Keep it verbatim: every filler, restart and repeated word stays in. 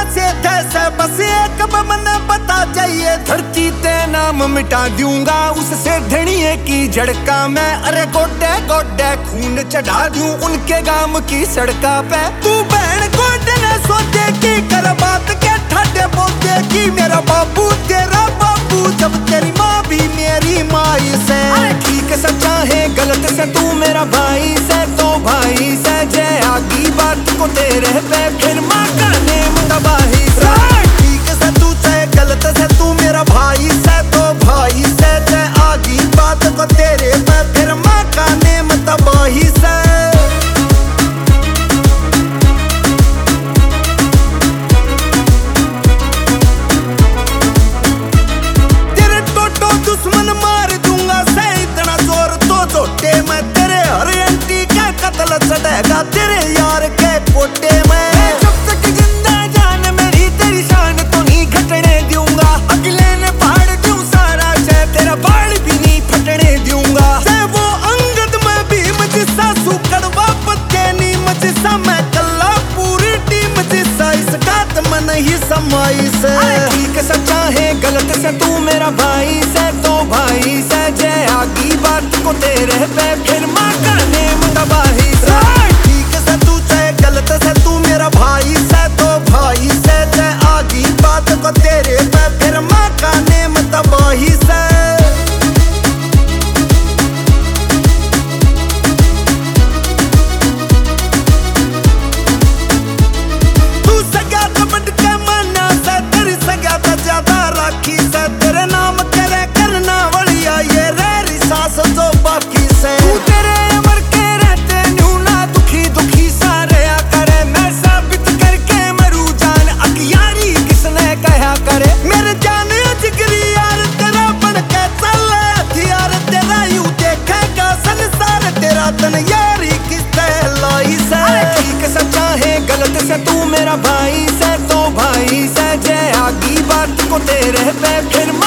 से जैसे बस एक मन बता चाहिए, धरती ते नाम मिटा दूंगा उससे ढणिए की झड़का मैं। अरे गोडे गोडे खून चढ़ा दूं उनके गांव की सड़का पे। तू बहन गोडे ने सोचे की कर बात के ठाडे बोलते की मेरा बाबू तेरा बाबू, जब तेरी माँ भी मेरी माई से। ठीक सच्चा है गलत से तू मेरा भाई से, तो भाई से जय आगी बात को तेरे पे फिर माँ का नेम तबाही से। ठीक से तू चाहे गलत से तू मेरा भाई से, तो भाई से जय आगी बात को तेरे पे फिर माँ का नेम तबाही से। दुश्मन मार दूंगा से इतना जोर तो छोटे में, तेरे हर एंटी का कत्ल चढ़ेगा तेरे यार के पोटे में। जब तक जिंदा जान मेरी तेरी शान तो नहीं घटने दूंगा, अगले ने फाड़ दूं सारा शे तेरा बाल भी नहीं फटने दूंगा। से वो अंगद में भी मुझसा सुकड़वा पत्ते नहीं मुझसा मैं कल्ला पूरी टीम जिसा इस गात में नहीं समाई से। ठीक सच्चा है गलत से तू मेरा भाई से, तो भाई से जय आगी बात को तेरे पे फिर माँ का नेम तबाही से। ठीक से तू चाहे गलत से तू मेरा भाई से, तो भाई से जय आगी बात को तेरे पे फिर माँ का नेम तबाही से। तू सगा तो बढ़ के माना से, तेरी सगा तो ज्यादा राखी से, तेरे नाम करे करना वलिया ये रेरी सास जो बाकी से। तू तेरे अमर के रहते न्यू ना दुखी दुखी सारे आ करे, मैं साबित करके मरू जान अगियारी किसने कहा करे। मेरे जान जिगरी यार तेरा बन के चल हथियार तेरा यूं देखेगा संसार तेरा तन यारी किस लाई से। ठीक सच्चा है गलत से तू मेरा भाई से, तो भाई से जय आगी बात को तेरे पे फिर